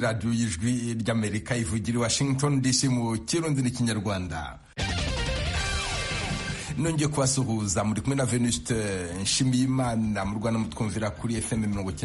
radiyo y'ijwi ry'Amerika ivugira i Washington DC mu Kirundi n'Ikinyarwanda. Nongeye kubasuhuza muri kumwe na Venuste Nshimiyimana mu Rwanda mutwumvira kuri FM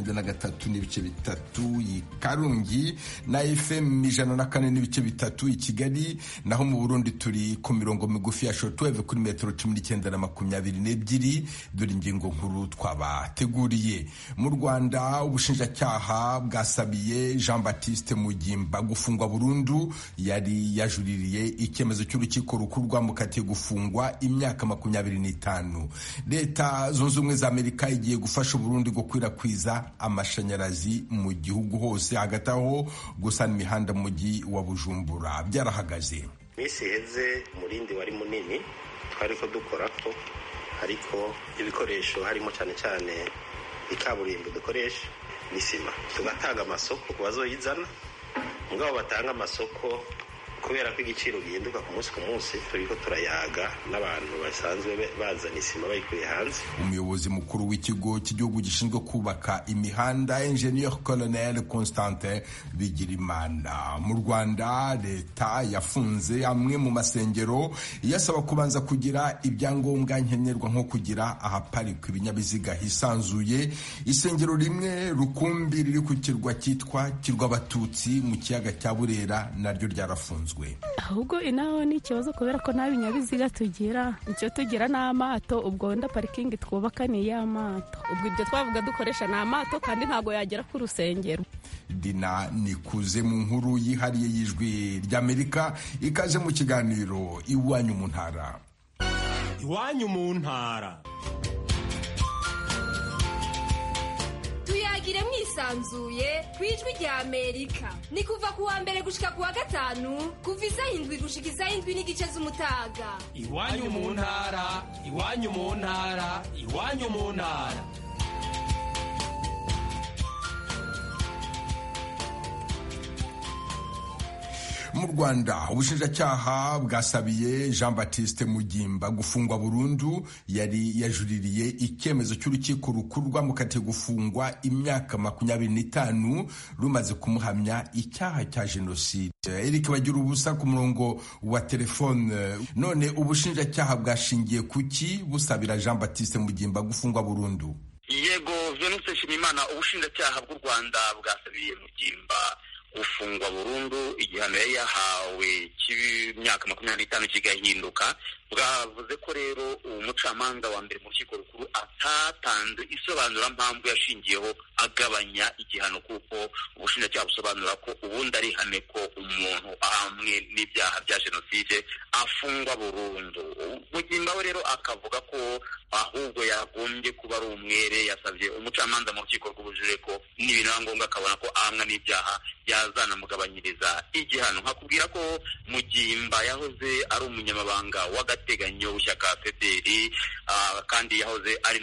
93.3 i Karungi na FM 104.3 i Kigali, naho mu Burundi turi ku mirongo migufi ya shortwave kuri metero 19 na 22. Dore ingingo nkuru twabateguriye. Mu Rwanda ubushinjacyaha bwasabiye Jean Baptiste Mugimba gufungwa burundu, yari yajuririye icyemezo cy'urukiko rukuru rwamukatiye gufungwa imyaka 25. Leta zunze ubumwe za Amerika igiye gufasha Burundi gukwirakwiza amashanyarazi mu gihugu hose, hagati aho gusana imihanda mu mujyi wa Bujumbura byarahagaze. Misi heze umurindi wari munini twariko dukorako, ariko ibikoresho harimo cyane cyane ikaburimbo dukoresha n'isima, tugatanga amasoko ku bazoyizana. Mugabo batanga amasoko kubera ko igiciro gihinduka ku munsi turiko turayaga n'abantu basanzwe bazana isima bayikuye hanze. Umuyobozi mukuru w'ikigo cy'igihugu gishinzwe kubaka imihanda, Engineer Colonel Constantin Bigirimana. Mu Rwanda leta yafunze amwe mu masengero yasaba kubanza kugira ibyangombwa nkenerwa nko kugira ahaparikwa ibinyabiziga hisanzuye. Isengero rimwe rukumbi riri ku kirwa cyitwa Kirwa Abatutsi mu kiyaga cya Burera naryo ryarafunzwe. Ahubwo inaho ni ikibazo kubera ko nta binyabiziga tugira, icyo tugira n'amato. Ubwo wenda parikingi twubaka ni iy'amato, ubwo ibyo twavuga dukoresha ni amato kandi ntabwo yagera ku rusengero. Dina Nikuze mu nkuru yihariye y'ijwi ry'Amerika, ikaze mu kiganiro Iwanyu mu Ntara. Iwanyu mu Ntara. Tuyagire mwisanzuye kwijwi rya Amerika. Ni kuva kuwa mbere gushika kuwa gatanu, kuva isaha 7 gushika isaha 7:15 z'umutaga. Iwanyu mu Ntara, Iwanyu mu Ntara, Iwanyu mu Ntara. Mu Rwanda ubushinjacyaha bwasabiye Jean Baptiste Mugimba gufungwa burundu, yari yajuririye icyemezo cy'urukiko rukuru rwamukatiye gufungwa imyaka 25 rumaze kumuhamya icyaha cya jenoside. Eric bagira ubusa ku murongo wa telefone. None ubushinjacyaha bwashingiye kuki busabira Jean Baptiste Mugimba gufungwa burundu? Yego Venuste Nshimiyimana, ubushinjacyaha bw'u Rwanda bwasabiye Mugimba gufungwa burundu, igihano yari yahawe cy'imyaka 25 kigahinduka. Bwavuze ko rero umucamanza wa mbere mu rukiko rukuru atatanze isobanura mpamvu yashingiyeho agabanya igihano, kuko ubushinjacyaha busobanura ko ubundi ari ihame ko umuntu ahamwe n'ibyaha bya jenoside afungwa burundu. Mugimba we rero akavuga ko ahubwo yagombye kuba ari umwere. Yasabye umucamanza mu rukiko rw'ubujurire ko n'ibintu ngombwa akabona ko ahamwa n'ibyaha yazanamugabanyiriza igihano. Nkakubwira ko Mugimba yahoze ari umunyamabanga w'agateganyo w'ishyaka FPR, kandi yahoze ari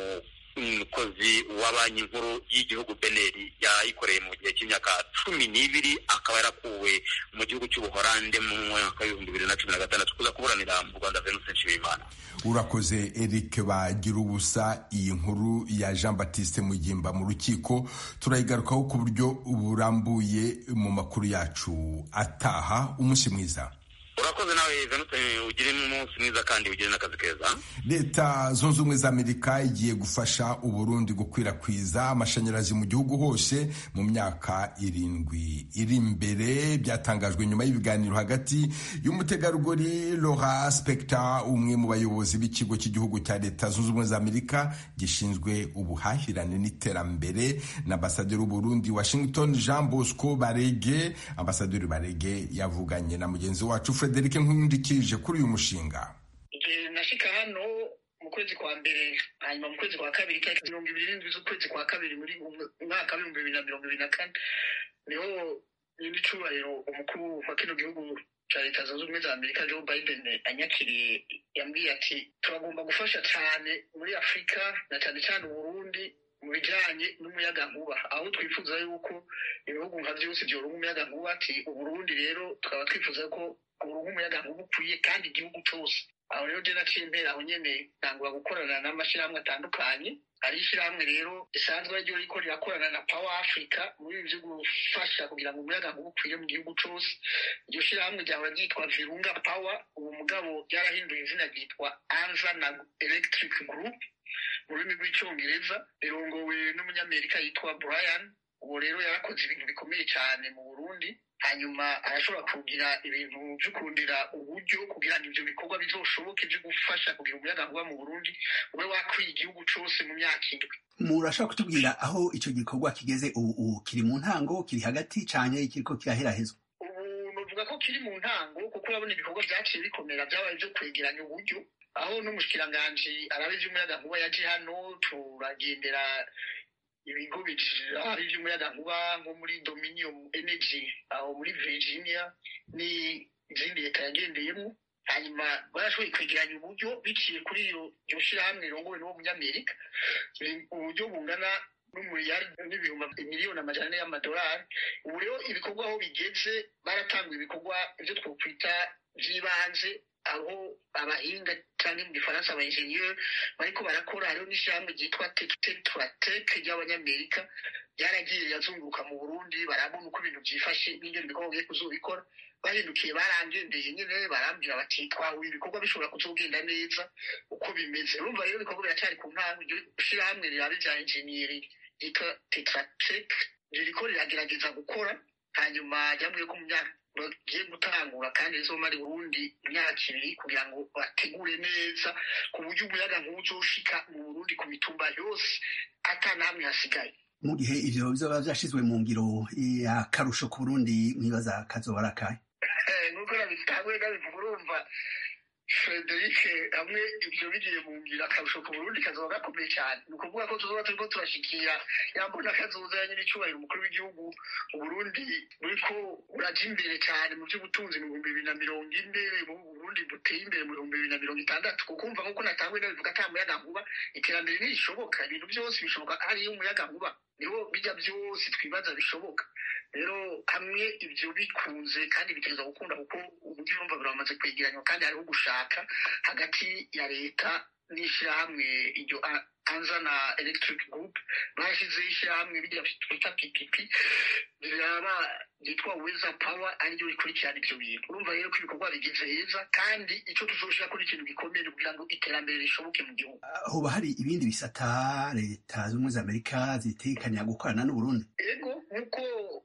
n'umukozi wa banki nkuru y'igihugu BNR, yayikoreye mu gihe cy'imyaka 12. akaba yarakuwe mu gihugu cy'Ubuholande mu mwaka wa 2016 kuza kuburanira mu Rwanda. Venuste Nshimiyimana. Urakoze Eric bagira ubusa. Iyi nkuru ya Jean Baptiste Mugimba mu rukiko turayigarukaho ku buryo burambuye mu makuru yacu ataha. Umunsi mwiza. Urakoze nawe Venuste, ugire umunsi mwiza kandi ugire n'akazi keza. Leta zunze ubumwe za Amerika igiye gufasha Uburundi gukwirakwiza amashanyarazi mu gihugu hose mu myaka 7 iri imbere. Byatangajwe nyuma y'ibiganiro hagati y'umutegarugori Laura Spector, umwe mu bayobozi b'ikigo cy'igihugu cya Leta zunze ubumwe za Amerika gishinzwe ubuhahirane n'iterambere, na ambasaderi w'Uburundi Washington Jean Bosco Barege. Ambasaderi Barege yavuganye na mugenzi wacu Frederic Nkundikije kuri uyu mushinga. Nashika hano mu kwezi kwa mbere, hanyuma mu kwezi kwa kabiri tariki 27 z'ukwezi kwa kabiri muri mwaka wa 2024 niho n'icubahiro umukuru wa kino gihugu cya Leta zunze ubumwe za Amerika Joe Biden anyakiriye. Yambwiye ati turagomba gufasha cyane muri Afrika na cyane cyane Uburundi mu bijyanye n'umuyagankuba, aho twifuza yuko ibihugu nka byose byoronka umuyagankuba. Ati Uburundi rero tukaba twifuza ko uronka umuyagankuba ukwiye kandi igihugu cyose. Aho rero je naciye mbere aho nyene ntangura gukorana n'amashirahamwe atandukanye ari ishyirahamwe rero risanzwe ryo riko rirakorana na Power Africa muri ivyo gufasha kugira ngo umuyagankuba ukwire mu gihugu cose. Iryo shyirahamwe ryahora ryitwa Virunga Power, ubu mugabo ryarahinduye izina ryitwa Anzana Electric Group mu rurimi rw'icyongereza, rirongowe n'umunyamerika yitwa Brian. Ubu rero yarakoze ibintu bikomeye cyane mu Burundi, hanyuma arashobora kugira ibintu byo kurondera uburyo kugira ngo ivyo bikorwa bizoshoboke byo gufasha kugira umuyagankuba mu Burundi ube wakwiye igihugu cose mu myaka indwi. Murashobora kutubwira aho ico gikorwa kigeze ubu? Kiri mu ntango, kiri hagati canke kiriko kiraherahezwa? Ubu novuga ko kiri mu ntango, kuko urabona ibikorwa vyaciye bikomera vyabaye vyo kwegeranya uburyo, aho n'umushikiranganji arabe ivy'umuyagankuba yaje hano, turagendera ibigo hari ivy'umuyagankuba nko muri Dominion Energy aho muri Virginia n'izindi leta yagendeyemo, hanyuma barashoboye kwegeranya uburyo biciye kuri iryo shirahamwe rirongowe n'uwo munyamerika, uburyo bungana n'ibihumbi miliyoni amajana ane y'amadolari. Ubu rero ibikorwa aho bigeze, baratanguye ibikorwa ivyo twokwita vy'ibanze, aho abahinga cyangwa mu gifaransa aba ingenieur bariko barakora. Hariho n'ishyirahamwe ryitwa Tetratec ry'abanyamerika ryaragiye rirazunguruka mu Burundi, barabona uko ibintu vyifashe n'ingene ibikorwa bigiye kuzobikora. Bahindukiye barangendeye nyene barambwira bati twahuye ibikorwa bishobora kuzogenda neza uko bimeze. Urumva rero ibikorwa biracyari ku ntango. Iryo shirahamwe rirabe rya engineering ryitwa Tetratec ririko riragerageza gukora, hanyuma ryambwiye ko mu myaka bagiye gutangura kandi rizomara Burundi imyaka ibiri kugira ngo bategure neza ku buryo umuyagankuba uzoshika mu Burundi ku mitumba yose ata namwe hasigaye. Mu gihe ivyo bizoba vyashizwe mu ngiro, akarusho ku Burundi mwibaza kazoba arakahe? Nuko nabitangwe ndabivuga, urumva Frederic, hamwe ivyo bigiye mu ngiro akarusho ku Burundi kazoba gakomeye cyane. Ni ukuvuga ko tuzoba turiko turashikira yambona kazoza ya nyine icubahiro umukuru w'igihugu. Uburundi buriko buraja imbere cyane mu vy'ubutunzi mu 2040, mu Burundi buteye imbere mu 2060, kukumva nkuko natangwe ndabivuga ata muyagankuba iterambere ntishoboka. Ibintu byose bishoboka hariyo umuyagankuba, niho bijya byose twibaza bishoboka. Rero hamwe ivyo bikunze kandi biteza gukunda, kuko uburyo urumva biramaze kwegeranywa kandi hariho gushaka hagati ya leta n'ishirahamwe iryo Anzana Electric Group. Bashize ishirahamwe bijya twita PPP riraba ryitwa Weather Power, ariryo rikurikirana ivyo bintu. Urumva rero ko ibikorwa bigeze heza, kandi ico tuzoshira kuri ikintu gikomeye kugira ngo iterambere rishoboke mu gihugu. Hoba hari ibindi bisata leta z'ubumwe za Amerika zitekanya gukorana n'Uburundi? Ego, nkuko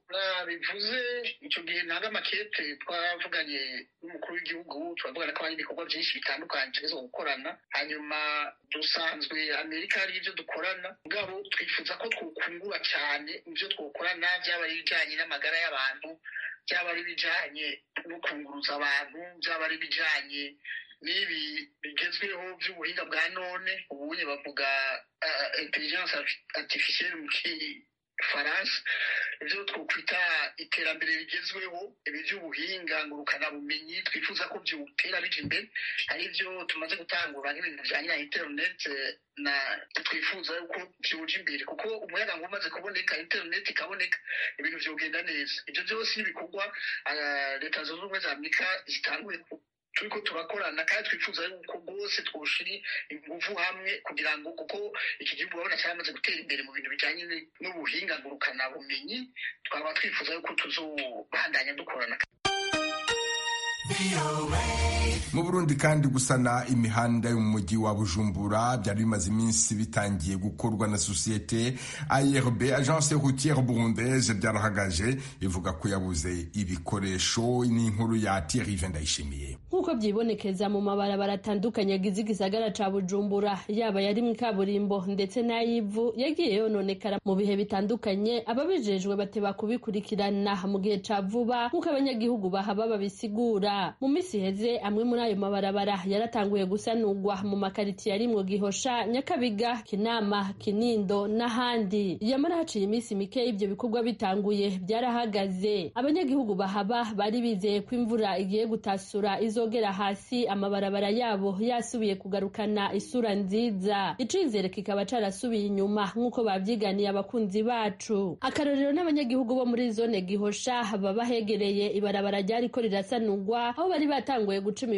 bivuze ico gihe nanga makete twavuganye n'umukuru w'igihugu, turavugana ko hari ibikorwa byinshi bitandukanye tuzo gukorana. Hanyuma dusanzwe Amerika hari ivyo dukorana, mugabo twifuza ko twokungura cyane ivyo twokorana, byaba ari bijanye n'amagara y'abantu, byaba ari bijanye no kunguruza abantu, byaba ari bijanye n'ibi bigezweho by'ubuhinga bwa none. Ubunye bavuga intelligence artificielle mu Faransa, ivyo twokwita iterambere rigezweho, ibi by'ubuhinga ngurukana bumenyi twifuza ko byutera bija imbere. Hari ivyo tumaze gutangura nk'ibintu bijanye na internet, na twifuza yuko byoja imbere, kuko umuyagankuba umaze kuboneka, internet ikaboneka, ibintu vyogenda neza. Ivyo byose n'ibikorwa leta zunze ubumwe za Amerika zitanguye turiko turakorana, kandi twifuza yuko rwose twoshira ingufu hamwe kugira ngo, kuko iki gihugu urabona cyamaze gutera imbere mu bintu bijanye n'ubuhinga ngurukana bumenyi, twaba twifuza yuko tuzobandanya dukorana. Mu Burundi kandi gusana imihanda yo mu mujyi wa Bujumbura byari bimaze iminsi bitangiye gukorwa na societe ARB, Agence Routière Burundaise, byarahagaje ivuga ko yabuze ibikoresho. N'inkuru ya Thierry Vendayishimiye. Nkuko byibonekeza mu mabarabara atandukanye agize igisagara ca Bujumbura, yaba yari mu kaburimbo ndetse n'ayivu, yagiye yononekara mu bihe bitandukanye. Ababijejwe bateba kubikurikirana mu gihe ca vuba, nkuko abanyagihugu bahaba babisigura. Mu misi heze amwe muri ayo mabarabara yaratanguye gusanurwa mu makaritiye arimwo Gihosha, Nyakabiga, Kinama, Kinindo n'ahandi. Yamara haciye imisi mike ivyo bikorwa bitanguye byarahagaze. Abanyagihugu bahaba bari bizeye ko imvura igiye gutasura izogera hasi, amabarabara yabo yasubiye kugarukana isura nziza. Icizere kikaba carasubiye inyuma nkuko babyiganiye abakunzi bacu. Akarorero n'abanyagihugu bo muri zone Gihosha baba hegereye ibarabara ryariko rirasanurwa, aho bari batanguye guca imifuko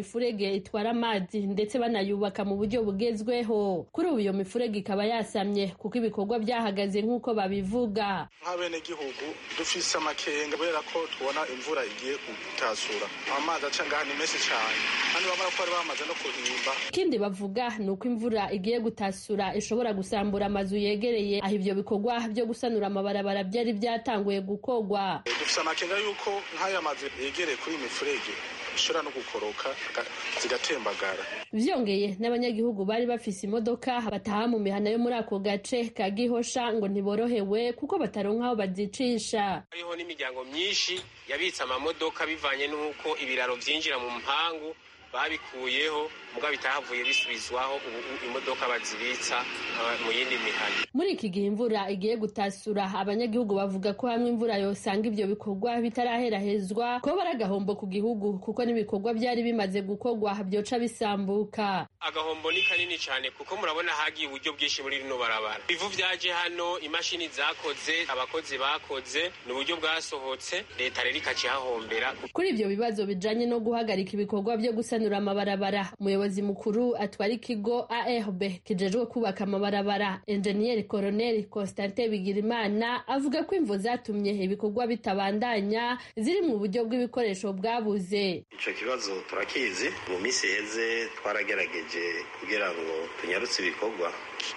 mifurege itwara amazi ndetse banayubaka mu buryo bugezweho. Kuri ubu iyo mifurege ikaba yasamye kuko ibikorwa byahagaze nk'uko babivuga. Nk'abene gihugu dufise amakenga kubera ko tubona imvura igiye gutasura, amazi aca ngaha ni menshi cyane kandi babona ko bari bamaze no kuhimba. Ikindi bavuga ni uko imvura igiye gutasura ishobora gusambura amazu yegereye aho ibyo bikorwa byo gusanura amabarabara byari byatanguye gukorwa. Dufise amakenga yuko nk'aya mazu yegereye kuri mifurege ishobora no gukoroka zigatembagara. Vyongeye n'abanyagihugu bari bafise imodoka bataha mu mihana yo muri ako gace ka Gihosha ngo ntiborohewe kuko bataronka aho bazicisha. Hariho n'imiryango myinshi yabitse amamodoka bivanye n'uko ibiraro vyinjira mu mpangu babikuyeho muga bitahavuye bisubizwaho imodoka bazibitsa mu yindi mihana. Muri iki gihe imvura igiye gutasura, abanyagihugu bavuga ko hamwe imvura yosanga ibyo bikorwa bitaraherahezwa ko baragahombo ku gihugu kuko n'ibikorwa byari bimaze gukorwa byoca bisambuka. Agahombo ni kanini cyane kuko murabona hagiye uburyo bwinshi muri rino barabara. Bivu vyaje hano, imashini zakoze, abakozi bakoze, n'uburyo bwasohotse, leta rero ikacihahombera. Kuri ibyo bibazo bijanye no guhagarika ibikorwa byo gusanura amabarabara, umuyobozi mukuru atwara ikigo ARB kijejwe kubaka amabarabara Engineer Colonel Constantin Bigirimana avuga ko imvo zatumye ibikorwa bitabandanya ziri mu buryo bw'ibikoresho bwabuze. Ico kibazo turakizi, mu minsi heze twaragerageje kugira ngo tunyarutse ibikorwa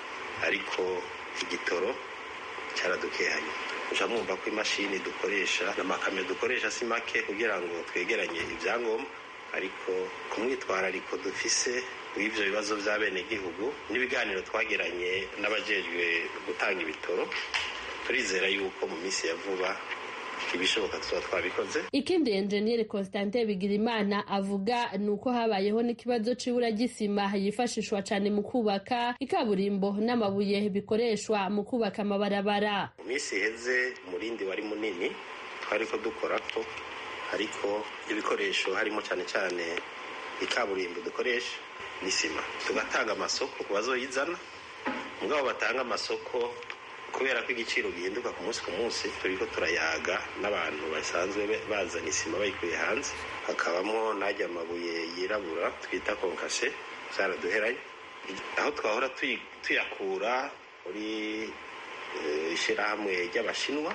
ariko igitoro cyaradukehanye. Mwumva ko imashini dukoresha n'amakamyo dukoresha si make kugira ngo twegeranye ibyangombwa, ariko ku mwitwarariko dufise w'ivyo bibazo vya bene gihugu n'ibiganiro twagiranye n'abajejwe gutanga ibitoro, turizera yuko mu minsi ya vuba ibishoboka tuba twabikoze. Ikindi Engineer Constantin Bigirimana avuga nuko habayeho n'ikibazo c'ibura ry'isima yifashishwa cane mu kubaka ikaburimbo n'amabuye bikoreshwa mu kubaka amabarabara. Mu minsi iheze umurindi wari munini twariko dukorako, ariko ibikoresho harimo cyane cyane ikaburimbo dukoresha n'isima, tugatanga amasoko ku bazoyizana. Mugabo batanga amasoko kubera ko igiciro gihinduka ku munsi turiko turayaga n'abantu basanzwe bazana isima bayikuye hanze, hakabamo najya amabuye yirabura twita konkase zaraduheranye, aho twahora tuyakura muri ishirahamwe ry'abashinwa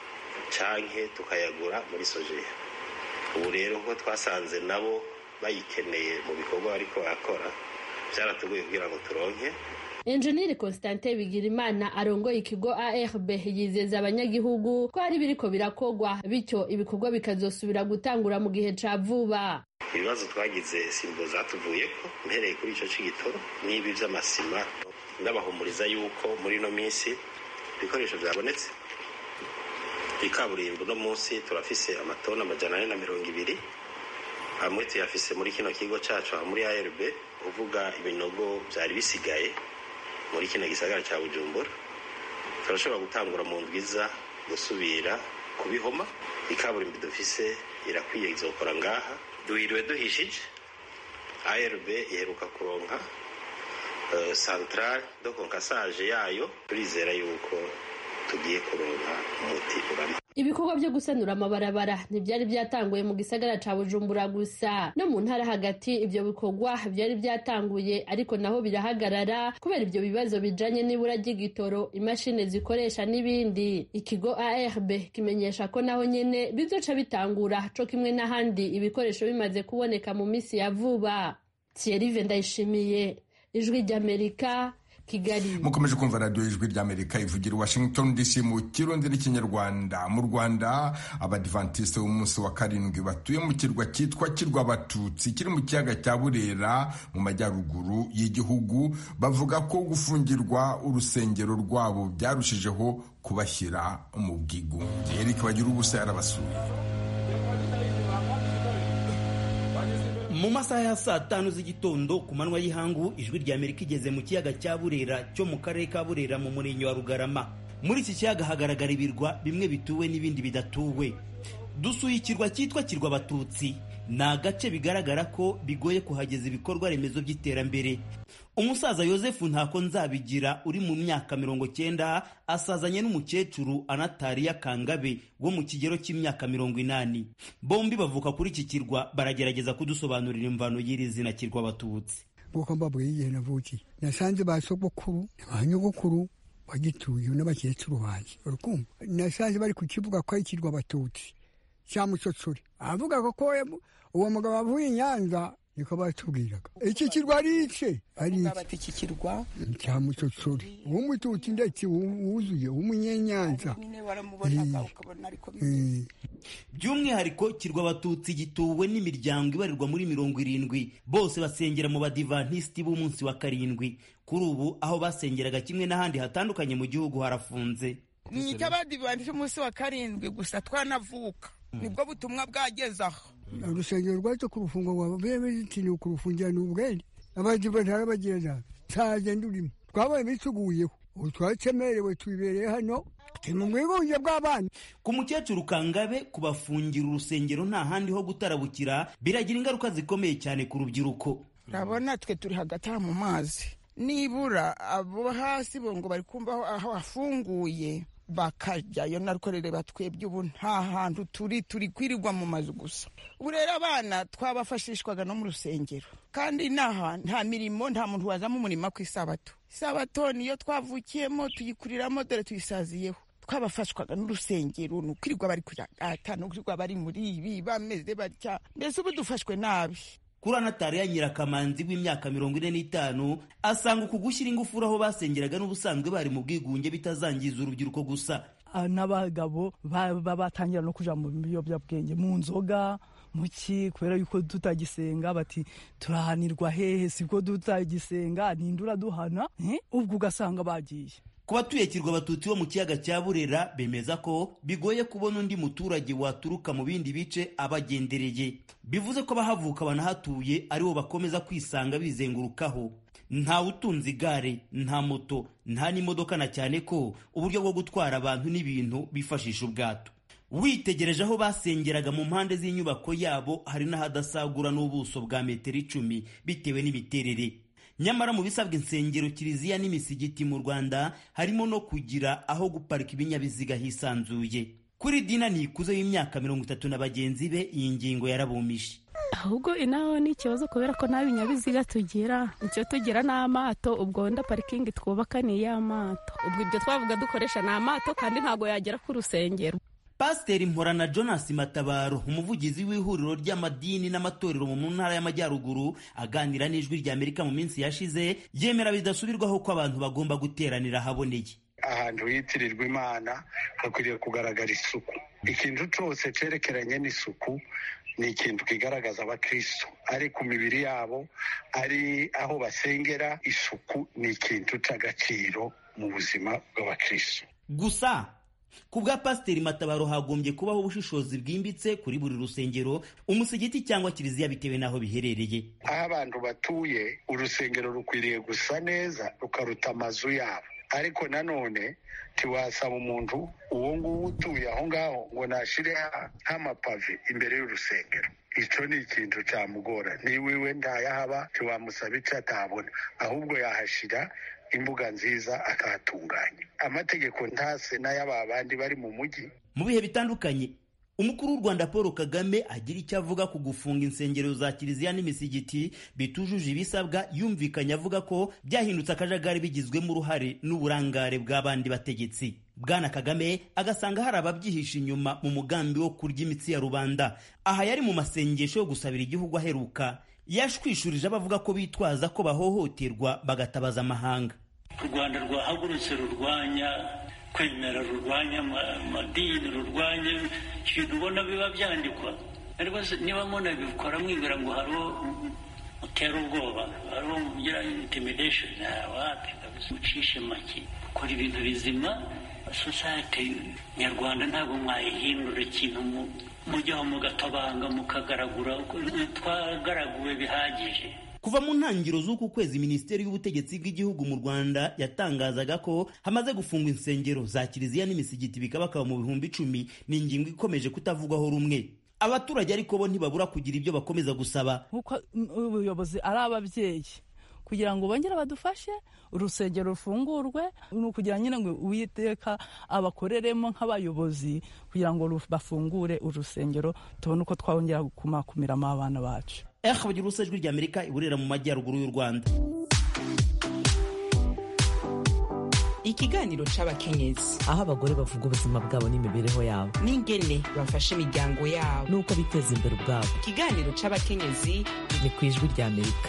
canke tukayagura muri Sojeya. Ubu rero ko twasanze nabo bayikeneye mu bikorwa ariko bakora, byaratugoye kugira ngo turonke. Engineer Constantin Bigirimana arongoye ikigo ARB yizeza abanyagihugu ko ari biriko birakogwa bityo ibikorwa bikazosubira gutangura mu gihe ca vuba. Ibibazo twagize simbo zatuvuyeko mpereye kuri ico c'igitoro n'ibi vy'amasima, ndabahumuriza yuko muri no minsi ibikoresho byabonetse. Ikaburimbo no munsi turafise amatona 420 amwe tuyafise muri kino kigo cacu muri ARB, uvuga ibinogo byari bisigaye muri kino gisagara ca Bujumbura turashobora gutangura mu ndwiza gusubira kubihoma. Ikaburimbo dufise irakwiye izokora ngaha, duhiriwe duhishije. ARB iheruka kuronka centrale de concassage yayo, turizera yuko tugiye kuronka umuti urama. Ibikorwa byo gusanura amabarabara ntibyari byatanguye mu gisagara ca Bujumbura gusa, no mu ntara hagati ibyo bikorwa byari byatanguye ariko naho birahagarara kubera ibyo bibazo bijanye n'ibura ry'igitoro, imashini zikoresha n'ibindi. Ikigo ARB kimenyesha ko naho nyene bizoca bitangura co kimwe n'ahandi ibikoresho bimaze kuboneka mu misi ya vuba. Thierry Ndayishimiye, Ijwi ry'Amerika, Kigali. Mukomeje kumva radio Ijwi ry'Amerika ivugira Washington DC mu Kirundi n'Ikinyarwanda. Mu Rwanda abadventiste b'umunsi wa karindwi batuye mu kirwa cyitwa Kirwa Abatutsi kiri mu kiyaga cya Burera mu majyaruguru y'igihugu bavuga ko gufungirwa urusengero rwabo byarushijeho kubashyira mu bwigunge. Eric Bagirubusa yarabasuye. Mu masaha ya saa 5 z'igitondo ku manywa y'ihangu Ijwi ry'Amerika igeze mu kiyaga cya Burera cyo mu karere ka Burera mu murenge wa Rugarama. Muri iki kiyaga hagaragara ibirwa bimwe bituwe n'ibindi bidatuwe. Dusuye ikirwa cyitwa Kirwa Abatutsi, ni agace bigaragara ko bigoye kuhageza ibikorwa remezo by'iterambere. Umusaza Yosefu Ntako Nzabigira uri mu myaka 90 asazanye n'umukecuru Anatariya Kangabe wo mu kigero cy'imyaka 80. Bombi bavuka kuri iki kirwa, baragerageza kudusobanurira imvano y'iri zina kirwa Abatutsi. Nguko mbabwiye igihe navukiye, nasanze ba sogokuru abanyogokuru bagituye n'abakecuru banjye, urukumva nasanze bari kukivuga ko ari kirwa Abatutsi cya Musotsori, avuga ko uwo mugabo avuye i Nyanza niko batubwiraga. Iki kirwa ari iki kirwa cya Musotsori w'Umututsi ndetse wuzuye w'Umunyenyanza. By'umwihariko kirwa Abatutsi gituwe n'imiryango ibarirwa muri 70, bose basengera mu Badivantiste b'umunsi wa 7. Kuri ubu aho basengeraga kimwe n'ahandi hatandukanye mu gihugu harafunze. Ni cy'Abadivantiste umunsi wa 7 gusa twanavuka, nibwo butumwa bwagezaho. Urusengero rwacu ku rufungo rwa bebezitini ku rufungira n'ubwenge Abadivantiste bagenda saje ndurimo twabaye bisuguyeho utwacemerewe twibereye hano mu mwigunge bw'abana. Ku mukecuru Kangabe kubafungira urusengero nta handi ho gutarabukira biragira ingaruka zikomeye cyane ku rubyiruko. Urabona twe turi hagati mu mazi, nibura abo hasi bo ngo bari kumva aho hafunguye bakajyayo narukorere batwebye. Ubu nta hantu turi kwirirwa mu mazu gusa. Ubu rero abana twabafashishwaga no mu rusengero, kandi nta mirimo, nta muntu wazamo umurimo ku isabato. Isabato niyo twavukiyemo tuyikuriramo, dore tuyisaziyeho. Twabafashwaga n'urusengero, nukwirirwa bari kuyata, nukwirirwa bari muri ibi bameze batya, mbese ubu dufashwe nabi. Kuri Anatariya Nyirakamanzi w'imyaka 45 asanga uku gushyira ingufuri aho basengeraga n'ubusanzwe bari mu bwigunge bitazangiza urubyiruko gusa. N'abagabo batangira no kuja mu biyobyabwenge, mu nzoga, muki, kubera yuko tutagisenga bati turahanirwa hehe, siko tutagisenga nindura duhana, ubwo ugasanga bagiye. Ku batuye kirwa Abatutsi bo mu kiyaga cya Burera bemeza ko bigoye kubona undi muturage waturuka mu bindi bice abagendereye. Bivuze ko bahavuka banahatuye aribo bakomeza kwisanga bizengurukaho. Nta utunze igare, nta moto, nta n'imodoka, na cyane ko uburyo bwo gutwara abantu n'ibintu bifashisha ubwato. Witegereje aho basengeraga mu mpande z'inyubako yabo hari n'ahadasagura n'ubuso bwa metero 10 bitewe n'imiterere. Nyamara mu bisabwa insengero, kiliziya n'imisigiti mu Rwanda harimo no kugira aho guparika ibinyabiziga hisanzuye. Kuri Dina Nikuze y'imyaka 30 na bagenzi be iyi ngingo yarabumishe. Ahubwo inaho ni ikibazo kubera ko nta binyabiziga tugira, icyo tugira n'amato, ubwo wenda parikingi twubaka ni y'amato, ubwo ibyo twavuga dukoresha n'amato kandi ntago yagera ku rusengero. Pasiteri Mporana Jonas Matabaro, umuvugizi w'ihuriro ry'amadini n'amatorero mu ntara y'Amajyaruguru, aganira n'Ijwi ry'Amerika mu minsi yashize, yemera bidasubirwaho ko abantu bagomba guteranira haboneye. Ahantu hitirirwa Imana hakwiriye kugaragara isuku. Ikintu cyose cerekeranye n'isuku ni ikintu kigaragaza abakristo, ari ku mibiri yabo, ari aho basengera. Isuku ni ikintu cy'agaciro mu buzima bw'abakristo. Gusa ku bwa Pasiteri Matabaro hagombye kubaho ubushishozi bwimbitse kuri buri rusengero, umusigiti cyangwa kiliziya bitewe n'aho biherereye. Aho abantu batuye, urusengero rukwiriye gusa neza rukaruta amazu yabo, ariko nanone tiwasaba umuntu uwo nguwo utuye aho ngaho ngo nashire nk'amapave imbere y'urusengero. Icyo ni ikintu cyamugora. Niwiwe ntayahaba tiwamusaba icyo atabona, ahubwo yahashira imbuga nziza akahatunganya. Amategeko ntase n'ay'aba bandi bari mu mujyi. Mu bihe bitandukanye umukuru w'u Rwanda Paul Kagame agira icyo avuga ku gufunga insengero za kiliziya n'imisigiti bitujuje ibisabwa. Yumvikanye avuga ko byahindutse akajagari bigizwemo uruhare n'uburangare bw'abandi bategetsi. Bwana Kagame agasanga hari ababyihisha inyuma mu mugambi wo kurya imitsi ya rubanda. Aha yari mu masengesho yo gusabira igihugu aheruka, yashwishurije abavuga ko bitwaza ko bahohoterwa bagatabaza amahanga. U Rwanda rwahagurutse rurwanya kwemera, rurwanya amadini, rurwanya ibintu ubona biba byandikwa. Ariko niba muna bikora mwibwira ngo hariho utera ubwoba, hariho mugira intimidation, wapi ucishe make, ukora ibintu bizima. Society nyarwanda ntabwo mwayihindura ikintu mujyaho mugatabanga mukagaragura, twagaraguwe bihagije. Kuva mu ntangiriro z'uku kwezi, Minisiteri y'Ubutegetsi bw'Igihugu mu Rwanda yatangazaga ko hamaze gufungwa insengero za kiliziya n'imisigiti bikabakaba mu 10,000. Ni ingingo ikomeje kutavugwaho rumwe. abaturage ariko bo ntibabura kugira ibyo bakomeza gusaba nk'uko ubuyobozi ari ababyeyi kugira ngo bongere badufashe urusengero rufungurwe, ni ukugira nyine ngo Uwiteka abakoreremo nk'abayobozi kugira ngo bafungure urusengero tubone uko twongera kumakumiramo abana bacu. bagira Ijwi ry'Amerika iburera mu majyaruguru y'u Rwanda. Ikiganiro c'abakenyezi, aho abagore bavuga ubuzima bwabo n'imibereho yabo n'ingene bafashe imiryango yabo n'uko biteza imbere ubwabo. Ikiganiro c'abakenyezi ni ku Ijwi ry'Amerika.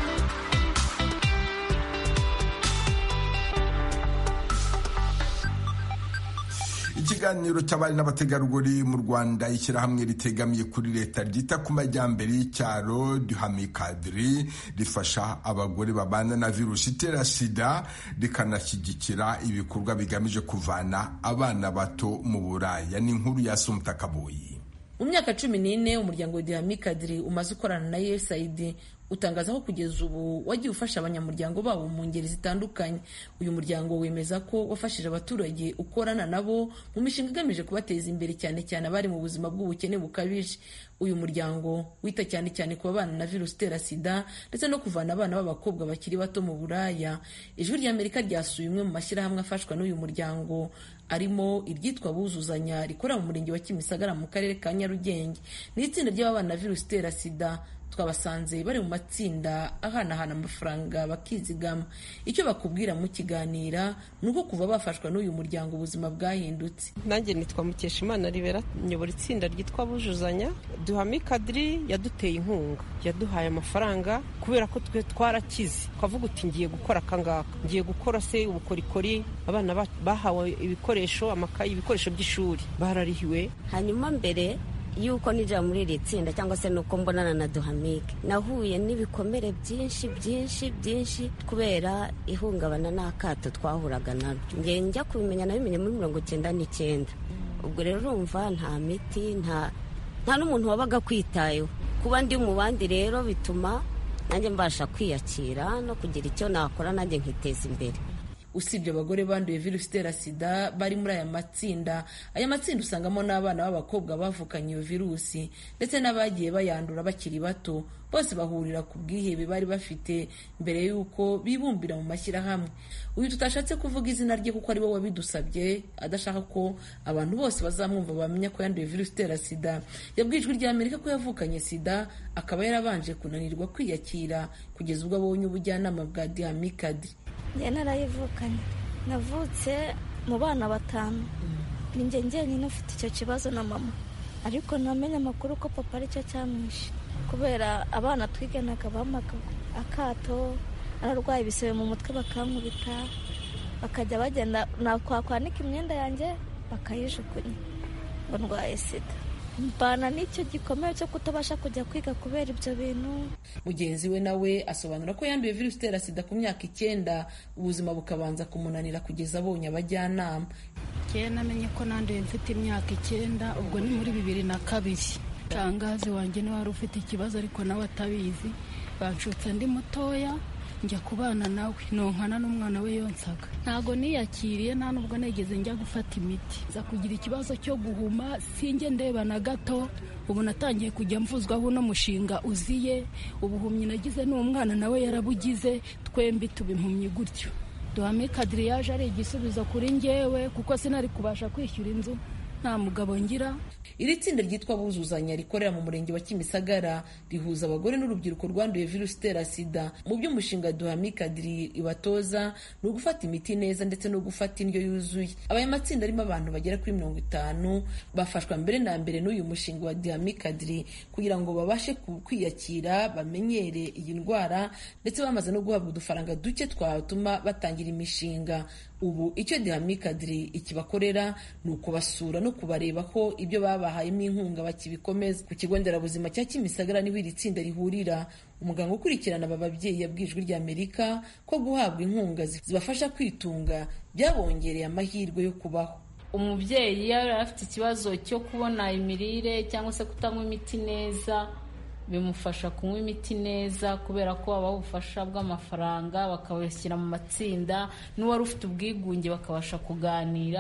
Ikiganiro cy'abari n'abategarugori mu Rwanda, ishyirahamwe ritegamiye kuri leta ryita ku majyambere y'icyaro Duhamikadiri rifasha abagore babana na virusi itera sida, rikanashyigikira ibikorwa bigamije kuvana abana bato mu buraya. Ni inkuru ya Sumta Kaboyi. Mu myaka 14 umuryango wa Duhamikadiri umaze ukorana na USAID utangaza ko kugeza ubu wagiye ufasha abanyamuryango babo mu ngeri zitandukanye. Uyu muryango wemeza ko wafashije abaturage ukorana nabo mu mishinga igamije kubateza imbere, cyane cyane abari mu buzima bw'ubukene bukabije. Uyu muryango wita cyane cyane ku babana na virusi itera sida ndetse no kuvana abana b'abakobwa bakiri bato mu buraya. Ijwi ry'Amerika ryasuye imwe mu mashyirahamwe afashwa n'uyu muryango, arimo iryitwa Buzuzanya rikora mu murenge wa Kimisagara mu karere ka Nyarugenge. Ni itsinda ry'ababana na virusi itera sida. Twabasanze bari mu matsinda ahanahana amafaranga bakizigama. Icyo bakubwira mu kiganira nuko kuva bafashwa n'uyu muryango ubuzima bwahindutse. Nanjye nitwa Mukeshimana Ribera, nyobora itsinda ryitwa Bujuzanya. Duhamikadiri yaduteye inkunga, yaduhaye amafaranga kubera ko twe twarakize, twavuga uti ngiye gukora akangaka, ngiye gukora se ubukorikori. Abana bahawe ibikoresho, amakayi, ibikoresho by'ishuri bararihiwe. Hanyuma mbere yuko nija muri iri tsinda cyangwa se nuko mbonana na Duhamike, nahuye n'ibikomere byinshi kubera ihungabana n'akato twahuraga naryo. Njya kubimenya nabimenye muri 1999. Ubwo rero urumva nta miti, nta n'umuntu wabaga kwitayeho. Kuba ndi mu bandi rero bituma nanjye mbasha kwiyakira no kugira icyo nakora nanjye nkiteza imbere. Usibye abagore banduye virusi itera sida bari muri aya matsinda usangamo n'abana b'abakobwa bavukanye iyo virusi ndetse n'abagiye bayandura bakiri bato. Bose bahurira ku bwihebe bari bafite mbere y'uko bibumbira mu mashyirahamwe. Uyu tutashatse kuvuga izina rye kuko ari we wabidusabye, adashaka ko abantu bose bazamwumva bamenya ko yanduye virusi itera sida. Yabwiye Ijwi ry'Amerika ko yavukanye sida, akaba yarabanje kunanirwa kwiyakira kugeza ubwo abonye ubujyanama bwa Duhamikadiri. Njye narayivukanye, navutse mu bana 5. Ni njye njyenyine ufite icyo kibazo na mama, ariko namenye amakuru ko papa aricyo cyamwishe kubera abana twiganaga bamaga akato, ararwaye ibisebe mu mutwe bakankubita, bakajya bagenda nakwanika imyenda yanjye bakayijugunya ngo ndwaye sida. Mbana n'icyo gikomeye cyo kutabasha kujya kwiga kubera ibyo bintu. Mugenzi we nawe asobanura ko yanduye virusi itera sida ku myaka 9, ubuzima bukabanza kumunanira kugeza abonye abajyanama. Namenye ko nanduye mfite imyaka 9, ubwo ni muri 2002. Tangazi wanjye niwe wari ufite ikibazo ariko nawe atabizi. Banshutse ndi mutoya njya kubana nawe, nonkana n'umwana we yonsaga. Ntago niyakiriye, nta nubwo negeze njya gufata imiti. Za kugira ikibazo cyo guhuma, sinjye ndeba na gato. Ubu natangiye kujya mvuzwaho no mushinga uziye. Ubuhumyi nagize n'umwana nawe yarabugize, twembi tubimpumye gutyo. Duhamikadiri yaje ari igisubizo kuri njyewe kuko sinari kubasha kwishyura inzu, nta mugabo ngira. Iri tsinda ryitwa Buzuzanya rikorera mu murenge wa Kimisagara rihuza abagore n'urubyiruko rwanduye virusi itera sida. Mu by'umushinga Duhamikadiri ibatoza ni ugufata imiti neza ndetse no gufata indyo yuzuye. Aya matsinda arimo abantu bagera kuri 50 bafashwa mbere na mbere n'uyu mushinga wa Duhamikadiri kugira ngo babashe kwiyakira, bamenyere iyi ndwara ndetse bamaze no guhabwa udufaranga duke twatuma batangira imishinga. Ubu icyo Duhamikadiri ikibakorera ni ukubasura no kubareba ko ibyo babahayemo inkunga bakibikomeza. Ku kigo nderabuzima cya Kimisagara niho iri tsinda rihurira. Umuganga ukurikirana aba babyeyi yabwiye Ijwi ry'Amerika ko guhabwa inkunga zibafasha kwitunga byabongereye amahirwe yo kubaho. Umubyeyi yari afite ikibazo cyo kubona imirire cyangwa se kutanywa imiti neza, bimufasha kunywa imiti neza kubera ko babaha ubufasha bw'amafaranga, bakabashyira mu matsinda, n'uwari ufite ubwigunge bakabasha kuganira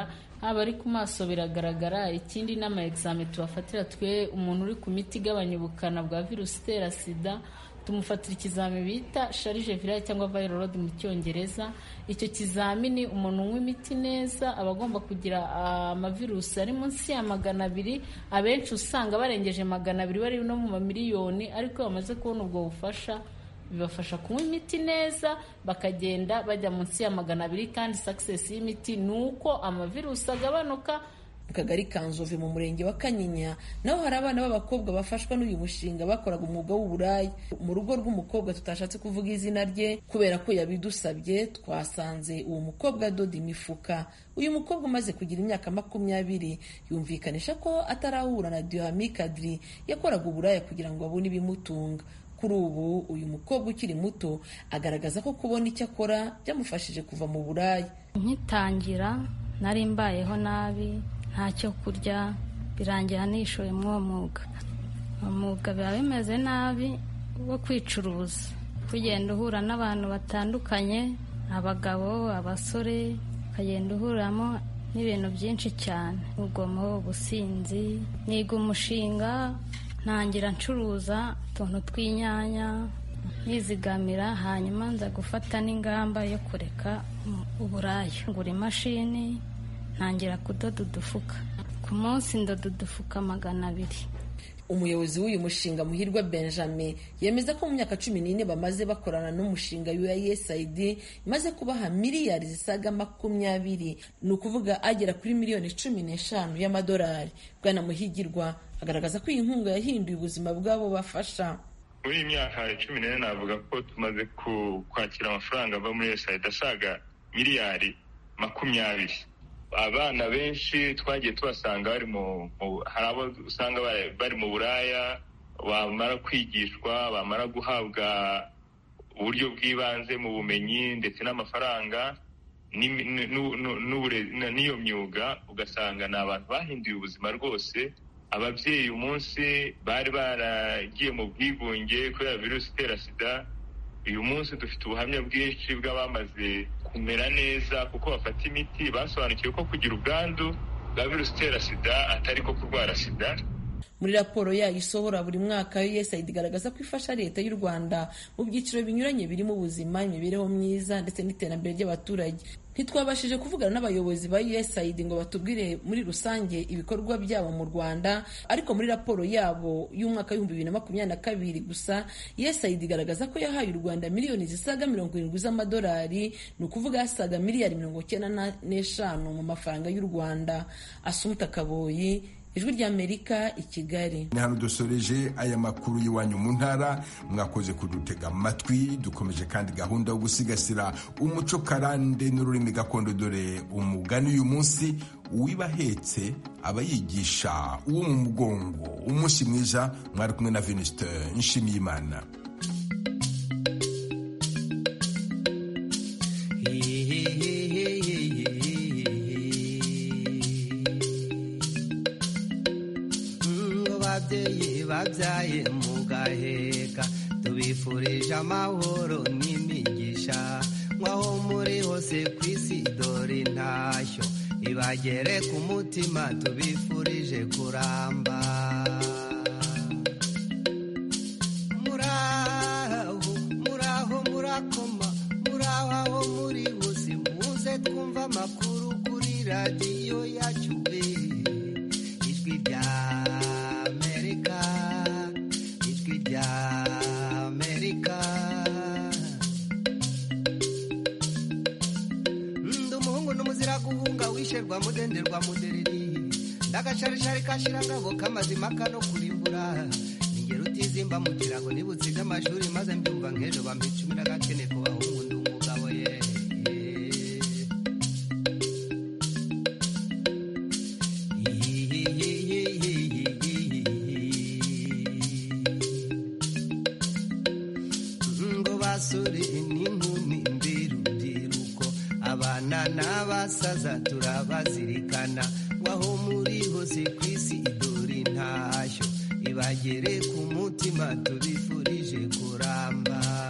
haba ari ku maso biragaragara. Ikindi n'ama examen tubafatira twe umuntu uri ku miti igabanya ubukana bwa virusi itera sida, tumufatira ikizami bita charge virale cyangwa viral load mu cyongereza. Icyo kizamini umuntu unywa imiti neza aba agomba kugira amavirusi ari munsi ya 200. Abenshi usanga barengeje 200 bari no mu mamiliyoni, ariko bamaze kubona ubwo bufasha bibafasha kunywa imiti neza bakagenda bajya munsi ya 200. Kandi success y'imiti nuko amavirusi agabanuka. Mu kagari ka Nzove mu murenge wa Kanyinya naho hari abana b'abakobwa bafashwa n'uyu mushinga bakoraga umwuga w'uburaya. Mu rugo rw'umukobwa tutashatse kuvuga izina rye kubera ko yabidusabye, twasanze uwo mukobwa adoda imifuka. Uyu mukobwa umaze kugira imyaka 20 yumvikanisha ko atarahura na Duhamikadri yakoraga uburaya kugira ngo abone ibimutunga. Kuri ubu uyu mukobwa ukiri muto agaragaza ko kubona icyo akora byamufashije kuva mu buraya. Nkitangira nari mbayeho nabi, ntacyo kurya, birangira nishoye mu mwuga. Umwuga biba bimeze nabi wo kwicuruza, kugenda uhura n'abantu batandukanye, abagabo, abasore, ukagenda uhuramo n'ibintu byinshi cyane, urugomo, ubusinzi. Niga umushinga, ntangira ncuruza utuntu tw'inyanya, nizigamira, hanyuma nza gufata n'ingamba yo kureka uburaya. Ngura imashini, ntangira kudoda udufuka. Ku munsi ndoda udufuka 200. Umuyobozi w'uyu mushinga Muhirwa Benjamin yemeza ko mu myaka 14 bamaze bakorana n'umushinga USAID imaze kubaha miliyari zisaga 20, ni ukuvuga agera kuri miliyoni 15 y'amadolari. Bwana Muhigirwa agaragaza ko iyi nkunga yahinduye ubuzima bwabo bafasha. Muri iyi myaka 14 navuga ko tumaze kwakira amafaranga ava muri USAID asaga miliyari 20. Abana benshi twagiye tubasanga hari abo usanga bari mu buraya, bamara kwigishwa, bamara guhabwa uburyo bw'ibanze mu bumenyi ndetse n'amafaranga n'iyo myuga, ugasanga ni abantu bahinduye ubuzima rwose. Ababyeyi umunsi bari baragiye mu bwigunge kubera virusi itera sida, uyu munsi dufite ubuhamya bwinshi bw'abamaze kumera neza kuko bafata imiti, basobanukiwe ko kugira ubwandu bwa virusi itera sida atari ko kurwara sida. Muri raporo yayo isohora buri mwaka, USAID igaragaza ko ifasha leta y'u Rwanda mu byiciro binyuranye birimo ubuzima, imibereho myiza ndetse n'iterambere ry'abaturage. Ntitwabashije kuvugana n'abayobozi ba USAID ngo batubwire muri rusange ibikorwa byabo mu Rwanda, ariko muri raporo yabo y'umwaka 2022 gusa USAID igaragaza ko yahaye u Rwanda miliyoni zisaga 70 z'amadolari, ni ukuvuga yasaga miliyari 95 mu mafaranga y'u Rwanda. Asumta Kaboyi, Ijwi ry'Amerika, i Kigali. Ni hano dusoreje aya makuru y'iwanyu mu ntara. Mwakoze kudutega amatwi. Dukomeje kandi gahunda yo gusigasira umuco karande n'ururimi gakondo, dore umugani uyu munsi: uwibahetse aba yigisha uwo mu mugongo. Umunsi mwiza. Mwari kumwe na Venuste Nshimiyimana. Babyaye mugaheka, tubifurije amahoro n'imigisha. Mwaho muri hose ku isi dore intashyo ibagere ku mutima, tubifurije kuramba. Muraho murakoma, muraho aho muri hose, muze twumva amakuru kuri radiyo yacu. Ijwi rya Amerika. Ndi umuhungu n'umuzira guhunga, wisherwa mudenderwa mudereri, ndagacarishari kashirangabo k'amazima kano kurimbura. Ningero utizimba mu kirago nibutsinze amashuri, maze mbyumva nk'ejo bampa 10 n'agakene ku bahungu ndi umugabo ye. N'abasaza turabazirikana, waho muri hose ku isi dore intashyo ibagere ku mutima, tubifurije kuramba.